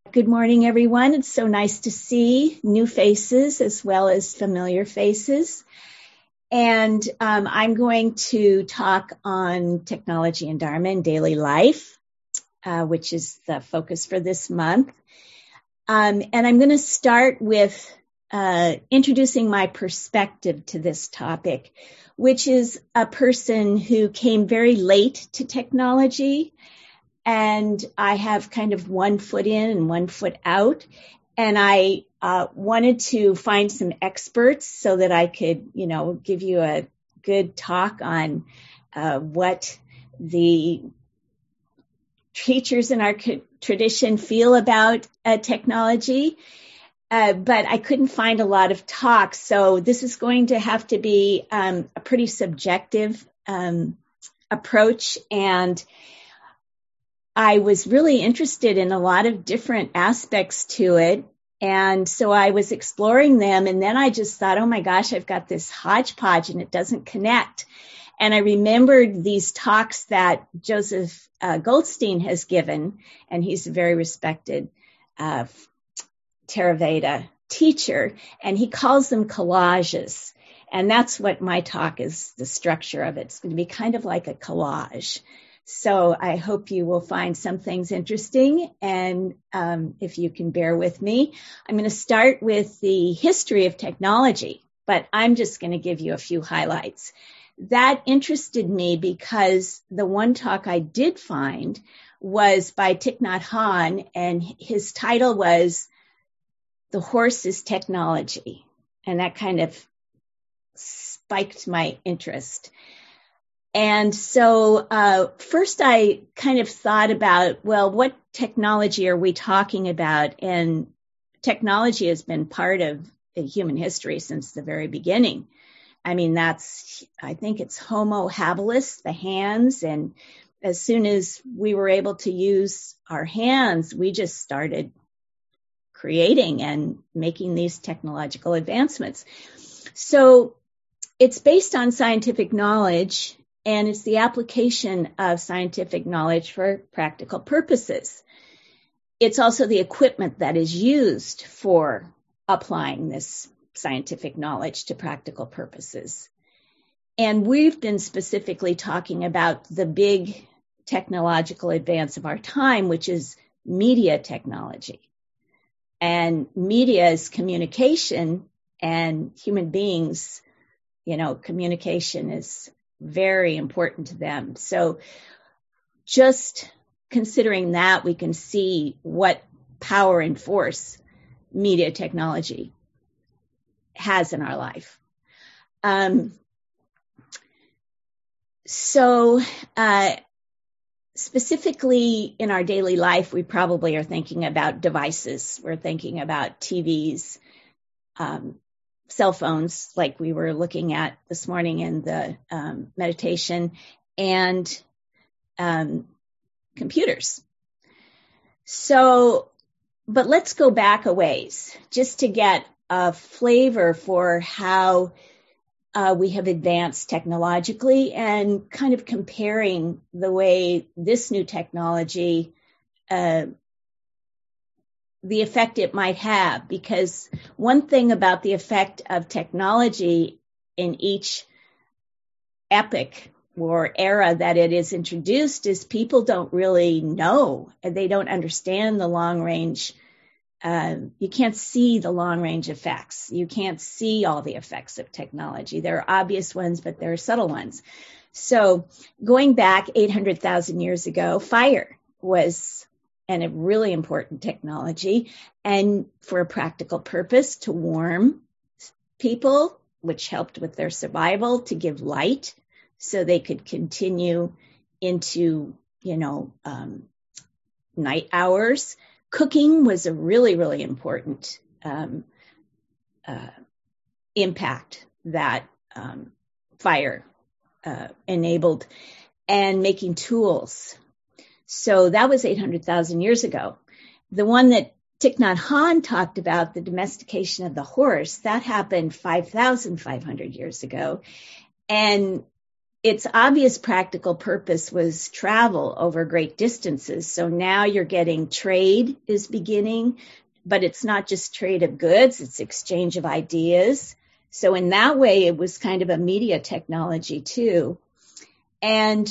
Good morning, everyone. It's so nice to see new faces as well as familiar faces. And I'm going to talk on technology and Dharma in daily life, which is the focus for this month. And I'm going to start with introducing my perspective to this topic, which is a person who came very late to technology. And I have kind of one foot in and one foot out. And I wanted to find some experts so that I could, give you a good talk on what the teachers in our tradition feel about technology. But I couldn't find a lot of talks. So this is going to have to be a pretty subjective approach. And I was really interested in a lot of different aspects to it. And so I was exploring them. And then I just thought, oh my gosh, I've got this hodgepodge and it doesn't connect. And I remembered these talks that Joseph Goldstein has given, and he's a very respected Theravada teacher, and he calls them collages. And that's what my talk is, the structure of it. It's going to be kind of like a collage. So I hope you will find some things interesting, and if you can bear with me, I'm going to start with the history of technology, but I'm just going to give you a few highlights. That interested me because the one talk I did find was by Thich Nhat Hanh, and his title was "The Horse is Technology," and that kind of spiked my interest. And so first I kind of thought about, well, what technology are we talking about? And technology has been part of human history since the very beginning. I mean, I think it's Homo habilis, the hands. And as soon as we were able to use our hands, we just started creating and making these technological advancements. So it's based on scientific knowledge. And it's the application of scientific knowledge for practical purposes. It's also the equipment that is used for applying this scientific knowledge to practical purposes. And we've been specifically talking about the big technological advance of our time, which is media technology. And media is communication, and human beings, communication is very important to them. So just considering that, we can see what power and force media technology has in our life. So specifically in our daily life, we probably are thinking about devices. We're thinking about TVs, cell phones, like we were looking at this morning in the meditation, and computers. So, but let's go back a ways just to get a flavor for how we have advanced technologically, and kind of comparing the way this new technology the effect it might have, because one thing about the effect of technology in each epoch or era that it is introduced is people don't really know, and they don't understand the long range. You can't see the long range effects. You can't see all the effects of technology. There are obvious ones, but there are subtle ones. So going back 800,000 years ago, fire was a really important technology, and for a practical purpose, to warm people, which helped with their survival, to give light so they could continue into, night hours. Cooking was a really, really important impact that fire enabled, and making tools. So that was 800,000 years ago. The one that Thich Nhat Hanh talked about, the domestication of the horse, that happened 5,500 years ago. And its obvious practical purpose was travel over great distances. So now you're getting trade is beginning, but it's not just trade of goods, it's exchange of ideas. So in that way, it was kind of a media technology too. And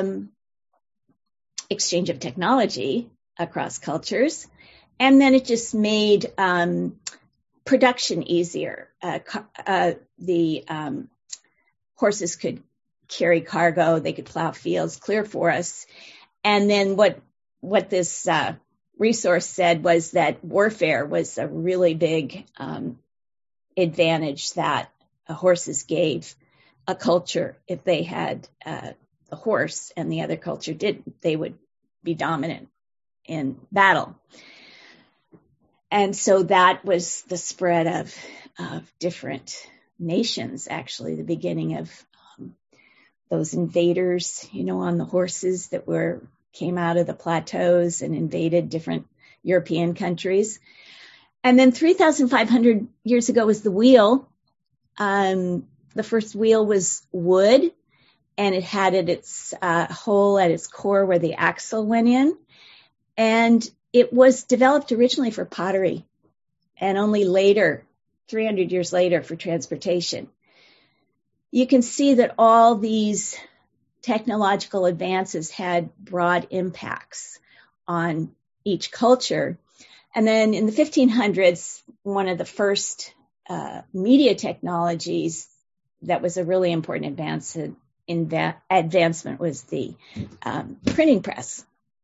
exchange of technology across cultures. And then it just made production easier. The horses could carry cargo, they could plow fields clear for us. And then what this resource said was that warfare was a really big advantage that horses gave a culture. If they had a horse and the other culture didn't, they would be dominant in battle. And so that was the spread of different nations, actually, the beginning of those invaders, on the horses that came out of the plateaus and invaded different European countries. And then 3,500 years ago was the wheel. The first wheel was wood, and it had its hole at its core where the axle went in. And it was developed originally for pottery, and only later, 300 years later, for transportation. You can see that all these technological advances had broad impacts on each culture. And then in the 1500s, one of the first media technologies that was a really important advancement was the printing press.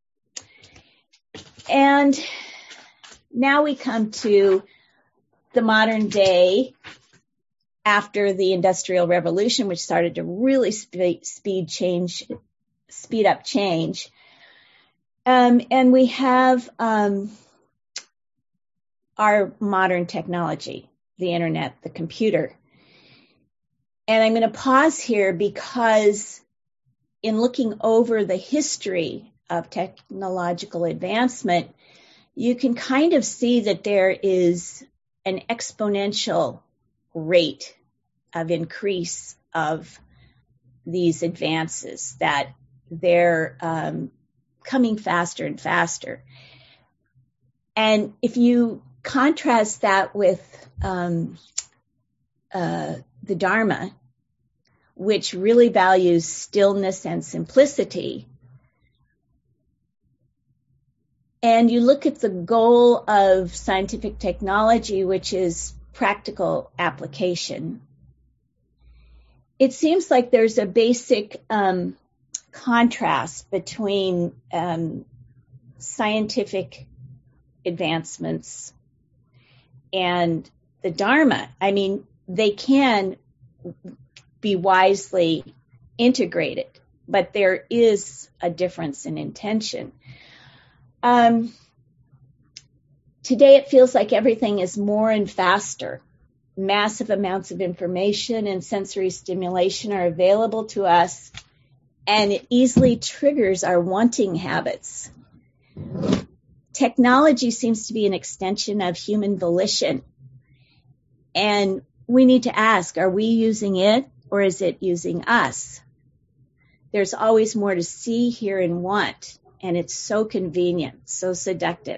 And now we come to the modern day after the Industrial Revolution, which started to really speed up change. And we have our modern technology, the internet, the computer. And I'm going to pause here because in looking over the history of technological advancement, you can kind of see that there is an exponential rate of increase of these advances, that they're coming faster and faster. And if you contrast that with the Dharma, which really values stillness and simplicity, and you look at the goal of scientific technology, which is practical application, it seems like there's a basic contrast between scientific advancements and the Dharma. I mean, they can be wisely integrated, but there is a difference in intention. Today it feels like everything is more and faster. Massive amounts of information and sensory stimulation are available to us, and it easily triggers our wanting habits. Technology seems to be an extension of human volition, and we need to ask, are we using it or is it using us? There's always more to see, hear, and want, and it's so convenient, so seductive.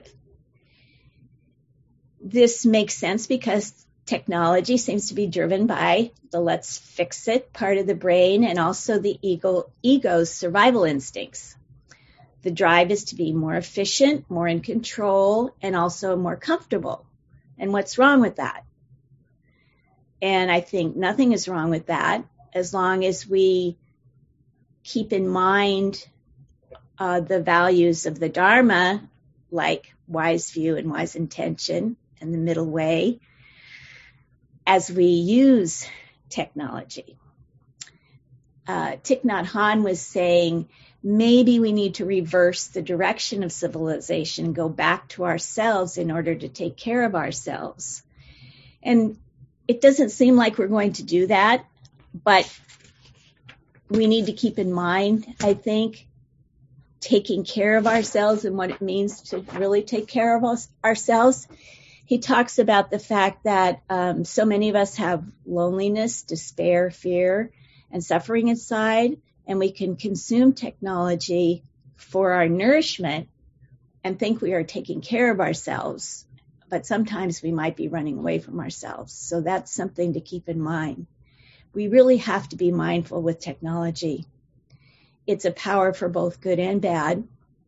This makes sense because technology seems to be driven by the let's fix it part of the brain and also the ego's survival instincts. The drive is to be more efficient, more in control, and also more comfortable. And what's wrong with that? And I think nothing is wrong with that as long as we keep in mind the values of the Dharma, like wise view and wise intention and the middle way, as we use technology. Thich Nhat Hanh was saying, maybe we need to reverse the direction of civilization and go back to ourselves in order to take care of ourselves. And it doesn't seem like we're going to do that, but we need to keep in mind, I think, taking care of ourselves and what it means to really take care of ourselves. He talks about the fact that so many of us have loneliness, despair, fear, and suffering inside, and we can consume technology for our nourishment and think we are taking care of ourselves, but sometimes we might be running away from ourselves. So that's something to keep in mind. We really have to be mindful with technology. It's a power for both good and bad.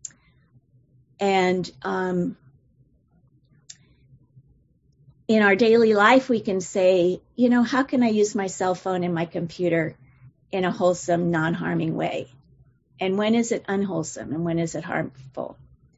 And in our daily life, we can say, how can I use my cell phone and my computer in a wholesome, non-harming way? And when is it unwholesome and when is it harmful?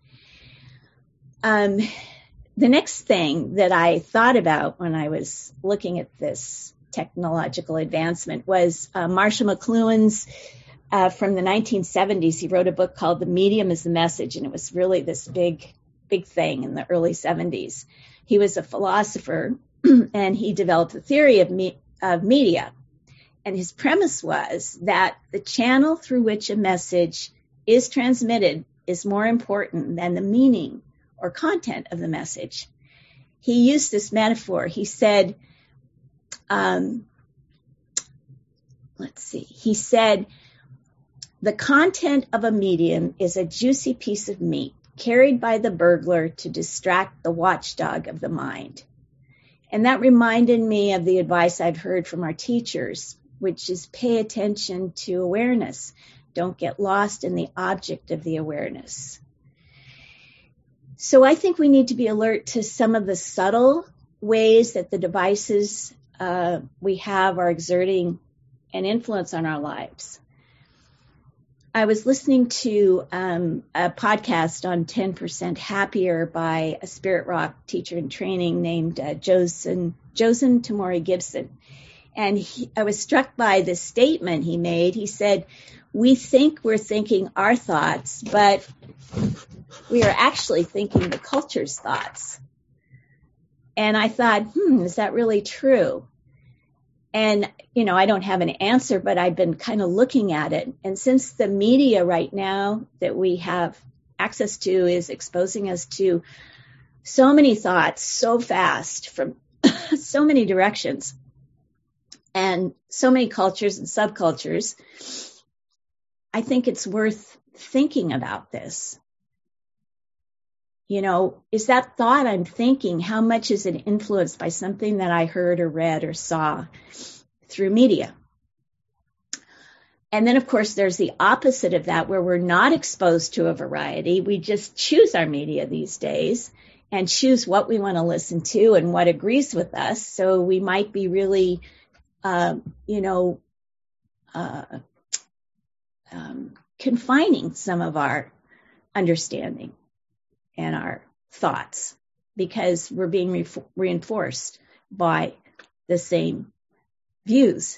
The next thing that I thought about when I was looking at this technological advancement was Marshall McLuhan's from the 1970s. He wrote a book called The Medium is the Message, and it was really this big thing in the early 70s. He was a philosopher, and he developed a theory of media. And his premise was that the channel through which a message is transmitted is more important than the meaning or content of the message. He used this metaphor. He said, he said, the content of a medium is a juicy piece of meat carried by the burglar to distract the watchdog of the mind. And that reminded me of the advice I've heard from our teachers, which is pay attention to awareness. Don't get lost in the object of the awareness. So I think we need to be alert to some of the subtle ways that the devices we have are exerting an influence on our lives. I was listening to a podcast on 10% Happier by a Spirit Rock teacher in training named Josen Tamori Gibson. And I was struck by this statement he made. He said, we think we're thinking our thoughts, but we are actually thinking the culture's thoughts. And I thought, is that really true? And, I don't have an answer, but I've been kind of looking at it. And since the media right now that we have access to is exposing us to so many thoughts so fast from so many directions and so many cultures and subcultures, I think it's worth thinking about this. Is that thought I'm thinking, how much is it influenced by something that I heard or read or saw through media? And then, of course, there's the opposite of that, where we're not exposed to a variety. We just choose our media these days and choose what we want to listen to and what agrees with us. So we might be really, confining some of our understanding and our thoughts because we're being reinforced by the same views.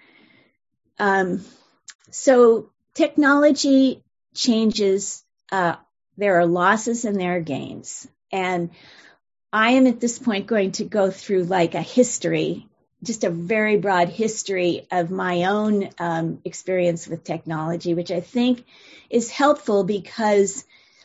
So technology changes. There are losses and there are gains. And I am at this point going to go through like a history, just a very broad history of my own experience with technology, which I think is helpful because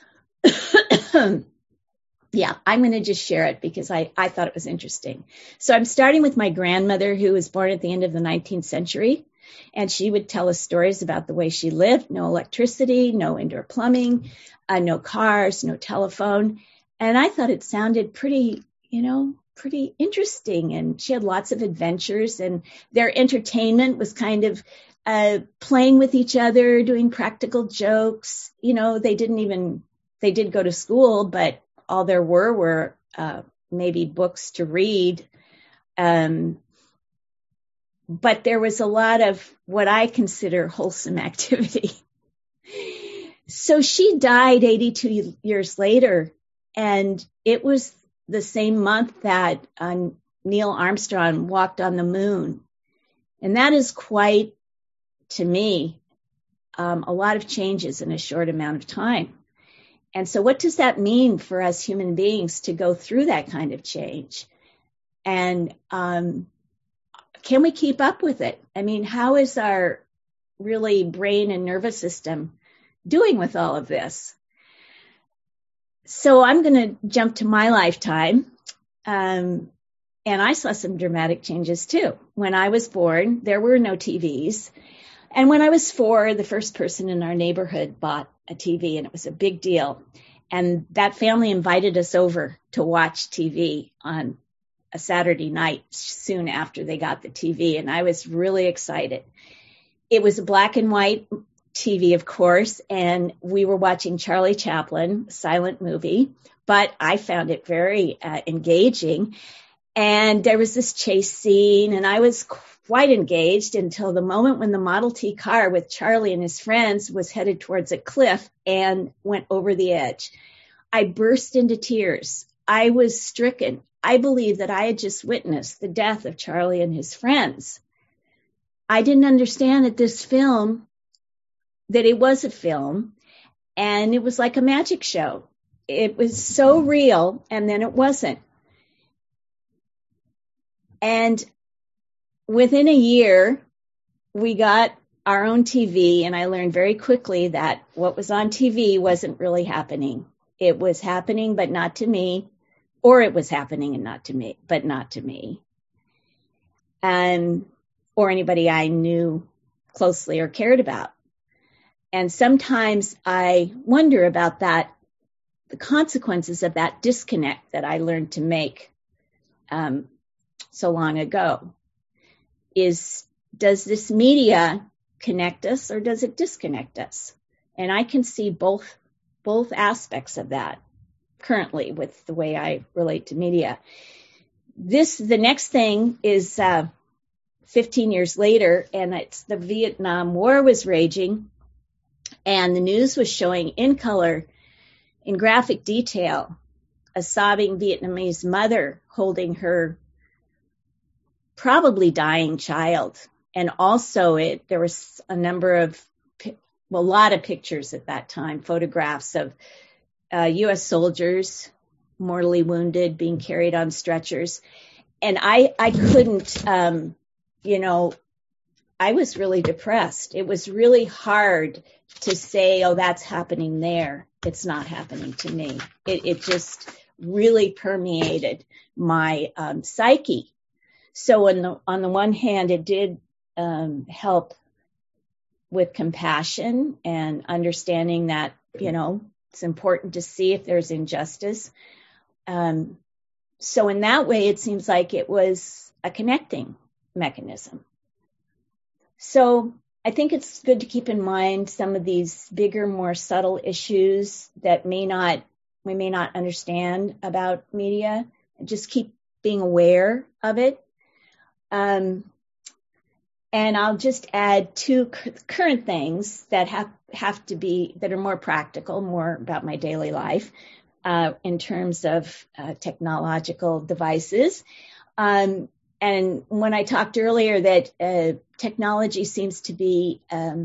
I'm going to just share it because I thought it was interesting. So I'm starting with my grandmother, who was born at the end of the 19th century, and she would tell us stories about the way she lived: no electricity, no indoor plumbing, no cars, no telephone. And I thought it sounded pretty interesting. And she had lots of adventures, and their entertainment was kind of playing with each other, doing practical jokes. They did go to school, but all there were maybe books to read. But there was a lot of what I consider wholesome activity. So she died 82 years later, and it was the same month that Neil Armstrong walked on the moon. And that is quite, to me, a lot of changes in a short amount of time. And so what does that mean for us human beings to go through that kind of change? And can we keep up with it? I mean, how is our really brain and nervous system doing with all of this? So I'm going to jump to my lifetime. And I saw some dramatic changes too. When I was born, there were no TVs. And when I was 4, the first person in our neighborhood bought a TV, and it was a big deal. And that family invited us over to watch TV on a Saturday night soon after they got the TV. And I was really excited. It was a black and white TV, of course, and we were watching Charlie Chaplin, silent movie, but I found it very engaging. And there was this chase scene, and I was quite engaged until the moment when the Model T car with Charlie and his friends was headed towards a cliff and went over the edge. I burst into tears. I was stricken. I believed that I had just witnessed the death of Charlie and his friends. I didn't understand that this film, that it was a film, and it was like a magic show. It was so real, and then it wasn't. And within a year, we got our own TV, and I learned very quickly that what was on TV wasn't really happening. It was happening, but not to me, or it was happening and not to me, but not to me, or anybody I knew closely or cared about. And sometimes I wonder about that, the consequences of that disconnect that I learned to make so long ago. Does this media connect us or does it disconnect us? And I can see both aspects of that currently with the way I relate to media. The next thing is 15 years later, and it's the Vietnam War was raging, and the news was showing in color, in graphic detail, a sobbing Vietnamese mother holding her probably dying child. And also there was a lot of pictures at that time, photographs of U.S. soldiers mortally wounded, being carried on stretchers. And I couldn't, I was really depressed. It was really hard to say, oh, that's happening there. It's not happening to me. It just really permeated my psyche. So on the one hand, it did help with compassion and understanding that, it's important to see if there's injustice. So in that way, it seems like it was a connecting mechanism. So I think it's good to keep in mind some of these bigger, more subtle issues that we may not understand about media, and just keep being aware of it. And I'll just add 2 current things that have to be, that are more practical, more about my daily life in terms of technological devices. And when I talked earlier that technology seems to be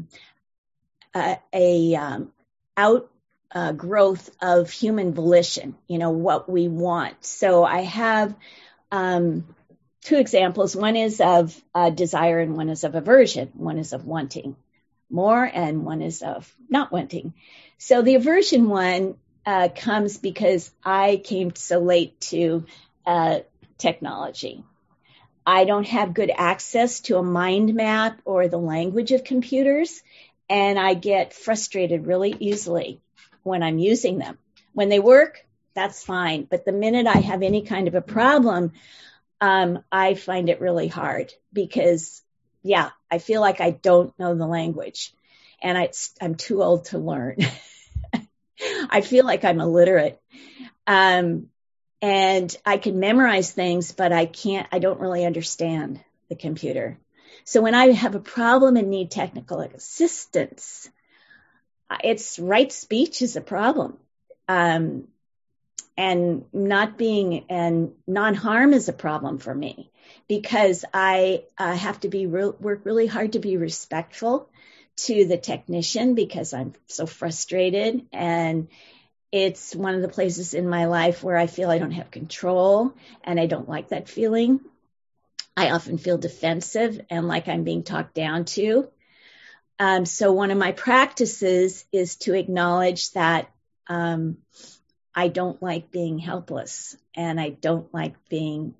outgrowth of human volition, what we want. So I have 2 examples. One is of desire and one is of aversion. One is of wanting more and one is of not wanting. So the aversion one comes because I came so late to technology. I don't have good access to a mind map or the language of computers, and I get frustrated really easily when I'm using them. When they work, that's fine. But the minute I have any kind of a problem, I find it really hard because, I feel like I don't know the language and I'm too old to learn. I feel like I'm illiterate. And I can memorize things, but I don't really understand the computer. So when I have a problem and need technical assistance, it's right speech is a problem. And non-harm is a problem for me because I have to work really hard to be respectful to the technician because I'm so frustrated, and it's one of the places in my life where I feel I don't have control, and I don't like that feeling. I often feel defensive and like I'm being talked down to. So one of my practices is to acknowledge that I don't like being helpless, and I don't like being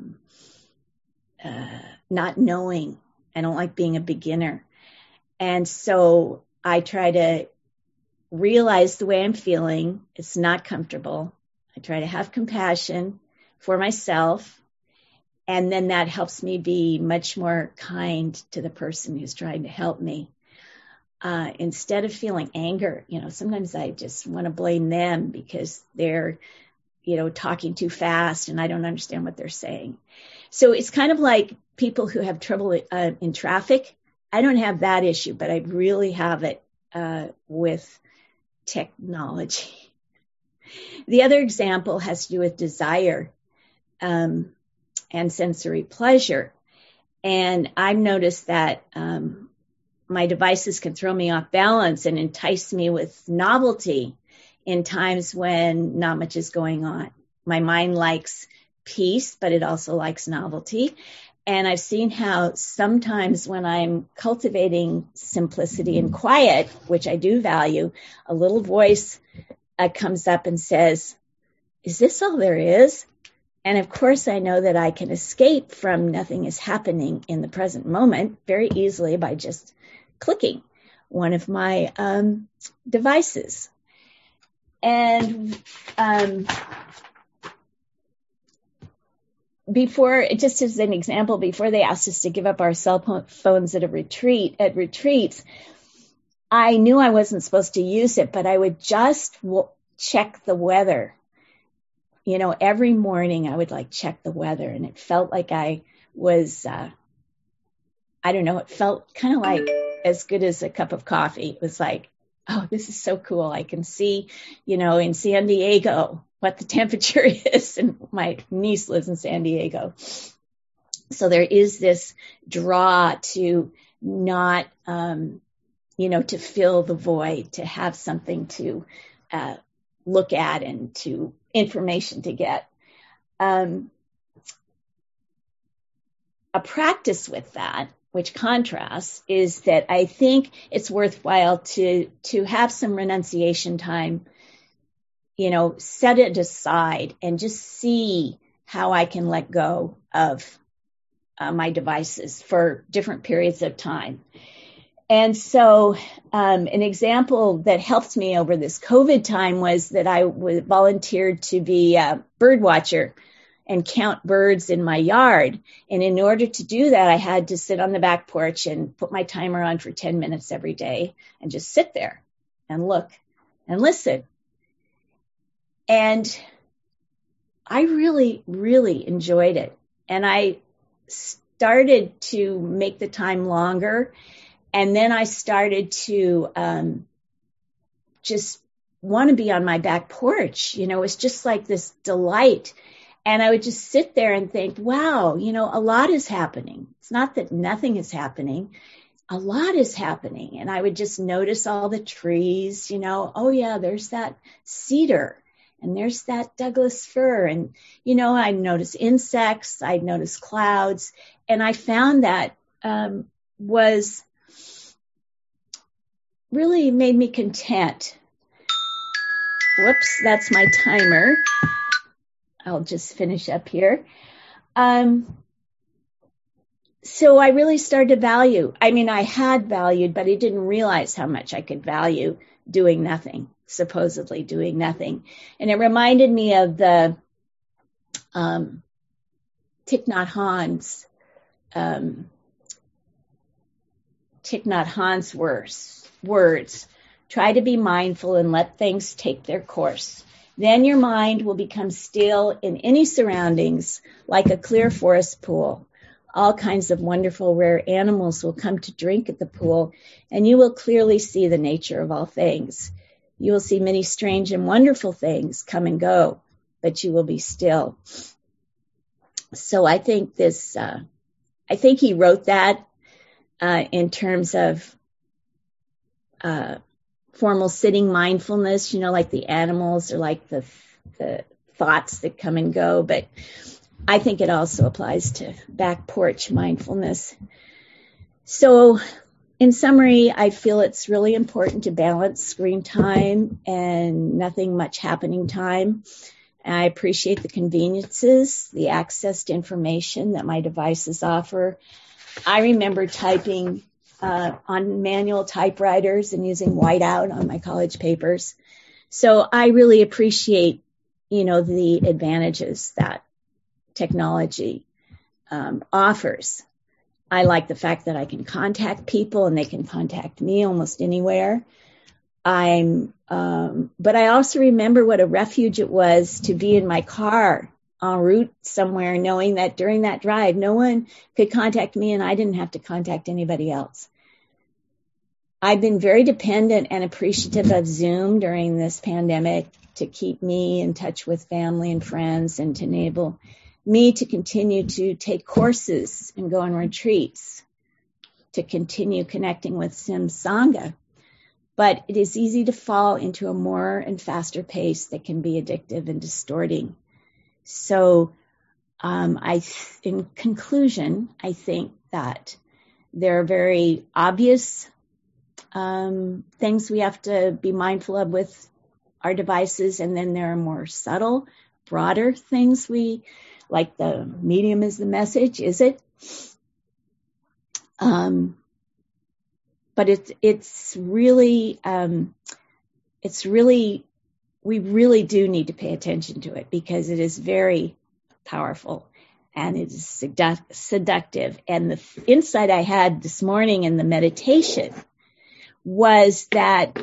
not knowing. I don't like being a beginner. And so I try to realize the way I'm feeling. It's not comfortable. I try to have compassion for myself. And then that helps me be much more kind to the person who's trying to help me. Instead of feeling anger, sometimes I just want to blame them because they're, talking too fast and I don't understand what they're saying. So it's kind of like people who have trouble in traffic. I don't have that issue, but I really have it with technology. The other example has to do with desire and sensory pleasure. And I've noticed that my devices can throw me off balance and entice me with novelty in times when not much is going on. My mind likes peace, but it also likes novelty. And I've seen how sometimes when I'm cultivating simplicity and quiet, which I do value, a little voice comes up and says, "Is this all there is?" And of course, I know that I can escape from nothing is happening in the present moment very easily by just clicking one of my devices. And before, just as an example, before they asked us to give up our cell phones at retreats, I knew I wasn't supposed to use it, but I would just check the weather. Every morning I would check the weather, and it felt like I was, it felt kind of like as good as a cup of coffee. It was like, oh, this is so cool. I can see, in San Diego what the temperature is, and my niece lives in San Diego. So there is this draw to not, to fill the void, to have something to look at and to information to get. A practice with that, which contrasts, is that I think it's worthwhile to have some renunciation time, set it aside and just see how I can let go of my devices for different periods of time. And so an example that helped me over this COVID time was that I volunteered to be a bird watcher and count birds in my yard. And in order to do that, I had to sit on the back porch and put my timer on for 10 minutes every day and just sit there and look and listen. And I really, really enjoyed it. And I started to make the time longer. And then I started to just want to be on my back porch. It was just like this delight. And I would just sit there and think, wow, a lot is happening. It's not that nothing is happening. A lot is happening. And I would just notice all the trees, oh yeah, there's that cedar and there's that Douglas fir. And, I'd notice insects, I'd notice clouds. And I found that was really made me content. Whoops, that's my timer. I'll just finish up here. So I really started to value. I had valued, but I didn't realize how much I could value doing nothing, supposedly doing nothing. And it reminded me of the Thich Nhat Hanh's words. Try to be mindful and let things take their course. Then your mind will become still in any surroundings, like a clear forest pool. All kinds of wonderful, rare animals will come to drink at the pool, and you will clearly see the nature of all things. You will see many strange and wonderful things come and go, but you will be still. So I think he wrote that in terms of formal sitting mindfulness, like the animals or like the thoughts that come and go. But I think it also applies to back porch mindfulness. So in summary, I feel it's really important to balance screen time and nothing much happening time. I appreciate the conveniences, the access to information that my devices offer. I remember typing on manual typewriters and using whiteout on my college papers. So I really appreciate, the advantages that technology offers. I like the fact that I can contact people and they can contact me almost anywhere. But I also remember what a refuge it was to be in my car en route somewhere, knowing that during that drive, no one could contact me and I didn't have to contact anybody else. I've been very dependent and appreciative of Zoom during this pandemic to keep me in touch with family and friends and to enable me to continue to take courses and go on retreats, to continue connecting with Sim Sangha. But it is easy to fall into a more and faster pace that can be addictive and distorting. So in conclusion, I think that there are very obvious things we have to be mindful of with our devices, and then there are more subtle, broader things like the medium is the message, is it? But it's really, we really do need to pay attention to it because it is very powerful and it is seductive. And the insight I had this morning in the meditation was that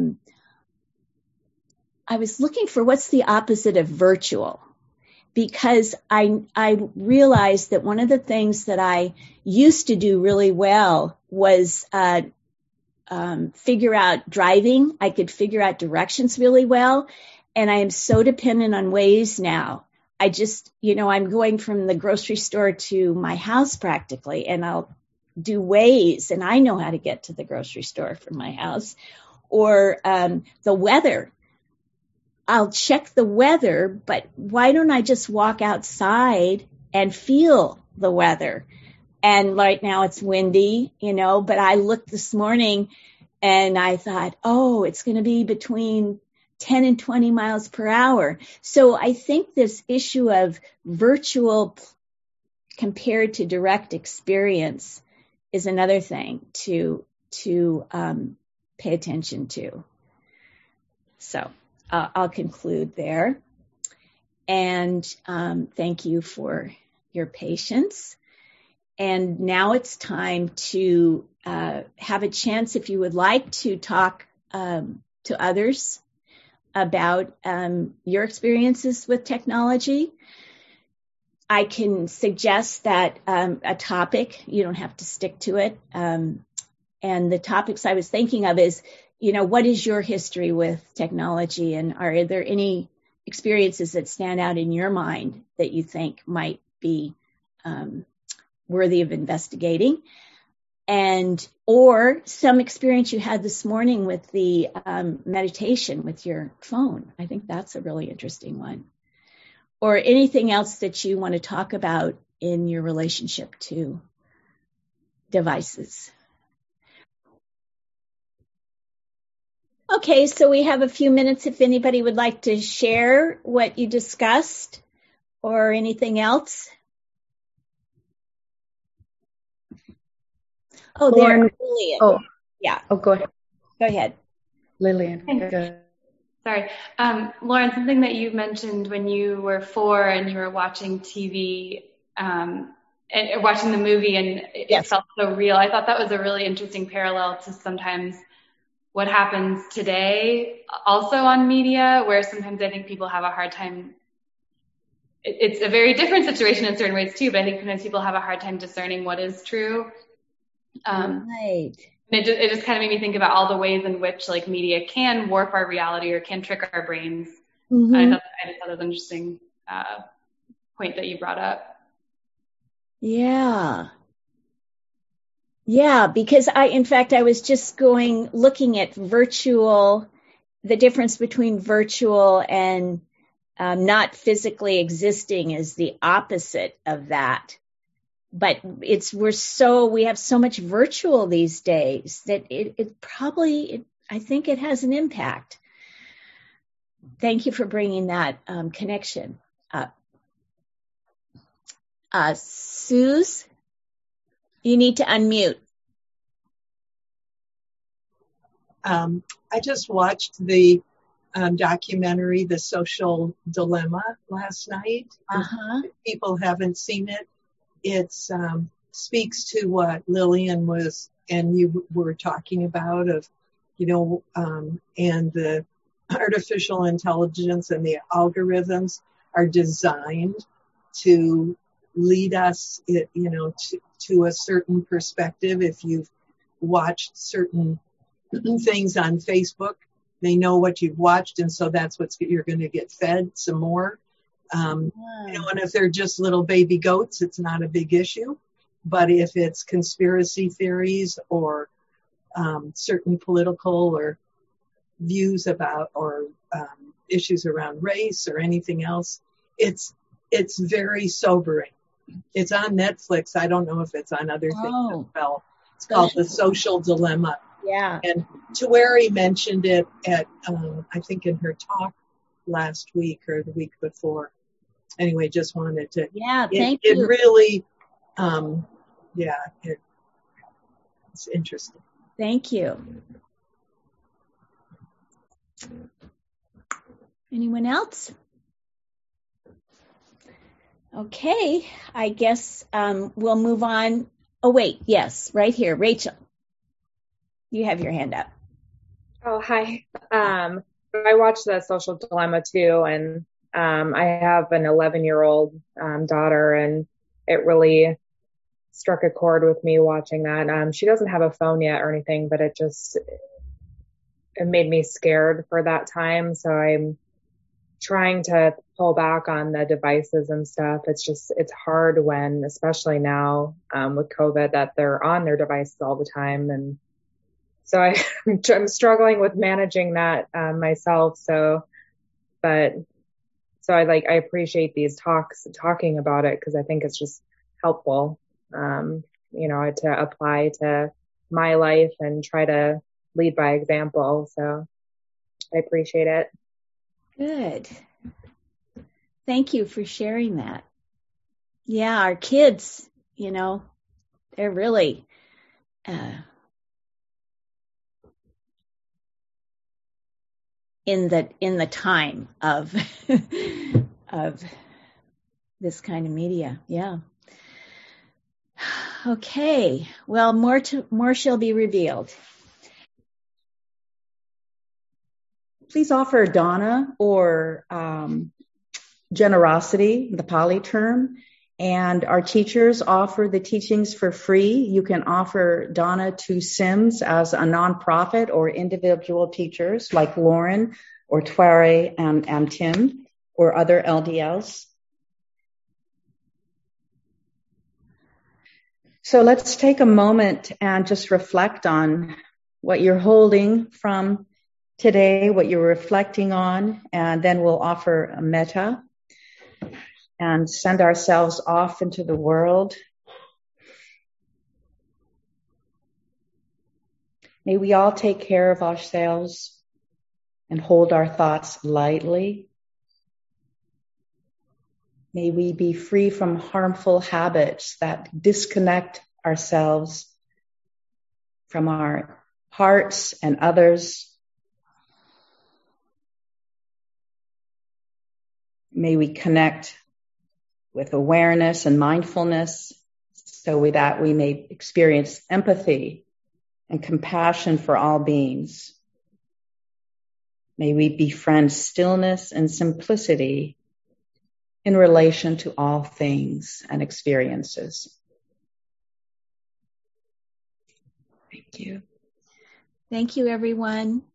I was looking for what's the opposite of virtual, because I realized that one of the things that I used to do really well was figure out driving. I could figure out directions really well. And I am so dependent on Waze now. I just, I'm going from the grocery store to my house practically, and I'll do Waze, and I know how to get to the grocery store from my house. Or the weather. I'll check the weather, but why don't I just walk outside and feel the weather? And right now it's windy, but I looked this morning and I thought, it's going to be between 10 and 20 miles per hour. So I think this issue of virtual compared to direct experience is another thing to pay attention to. So I'll conclude there. And thank you for your patience. And now it's time to have a chance, if you would like, to talk to others about your experiences with technology. I can suggest that a topic, you don't have to stick to it. And the topics I was thinking of is, what is your history with technology? And are there any experiences that stand out in your mind that you think might be worthy of investigating? Or some experience you had this morning with the meditation with your phone. I think that's a really interesting one. Or anything else that you want to talk about in your relationship to devices. Okay, so we have a few minutes if anybody would like to share what you discussed or anything else. Oh, there, Lillian. Oh, yeah. Oh, go ahead. Go ahead. Lillian. Go. Sorry. Lauren, something that you mentioned when you were 4 and you were watching TV and watching the movie and it felt so real. I thought that was a really interesting parallel to sometimes what happens today also on media, where sometimes I think people have a hard time. It's a very different situation in certain ways too, but I think sometimes people have a hard time discerning what is true. Right. It just kind of made me think about all the ways in which like media can warp our reality or can trick our brains. Mm-hmm. I just thought it was an interesting point that you brought up. Yeah. Yeah, because I was just looking at virtual, the difference between virtual and not physically existing is the opposite of that. but we have so much virtual these days that I think it has an impact. Thank you for bringing that connection up. Suze, you need to unmute. I just watched the documentary, The Social Dilemma, last night. If people haven't seen it, it speaks to what Lillian and you were talking about and the artificial intelligence and the algorithms are designed to lead us, to a certain perspective. If you've watched certain things on Facebook, they know what you've watched, and so that's what you're going to get fed some more. And if they're just little baby goats, it's not a big issue. But if it's conspiracy theories or certain political or views about or issues around race or anything else, it's very sobering. It's on Netflix. I don't know if it's on other things as well. It's called The Social Dilemma. Yeah. And Tuweri mentioned it at, I think in her talk last week or the week before. Anyway, just wanted to. Yeah, thank you. It really, it's interesting. Thank you. Anyone else? Okay, I guess we'll move on. Oh, wait, yes, right here. Rachel, you have your hand up. Oh, hi. I watched The Social Dilemma too, and I have an 11-year-old daughter, and it really struck a chord with me watching that. She doesn't have a phone yet or anything, but it made me scared for that time. So I'm trying to pull back on the devices and stuff. It's hard when, especially now with COVID, that they're on their devices all the time. And so I'm struggling with managing that myself. So I appreciate these talking about it, because I think it's just helpful, to apply to my life and try to lead by example. So I appreciate it. Good. Thank you for sharing that. Yeah, our kids, they're really in the time of of this kind of media. Yeah. Okay. Well, more shall be revealed. Please offer dana or generosity, the Pali term, and our teachers offer the teachings for free. You can offer dana to SIMS as a nonprofit or individual teachers like Lauren or Tuweri and Tim or other LDLs. So let's take a moment and just reflect on what you're holding from today, what you're reflecting on, and then we'll offer a metta and send ourselves off into the world. May we all take care of ourselves and hold our thoughts lightly. May we be free from harmful habits that disconnect ourselves from our hearts and others. May we connect with awareness and mindfulness so that we may experience empathy and compassion for all beings. May we befriend stillness and simplicity in relation to all things and experiences. Thank you. Thank you, everyone.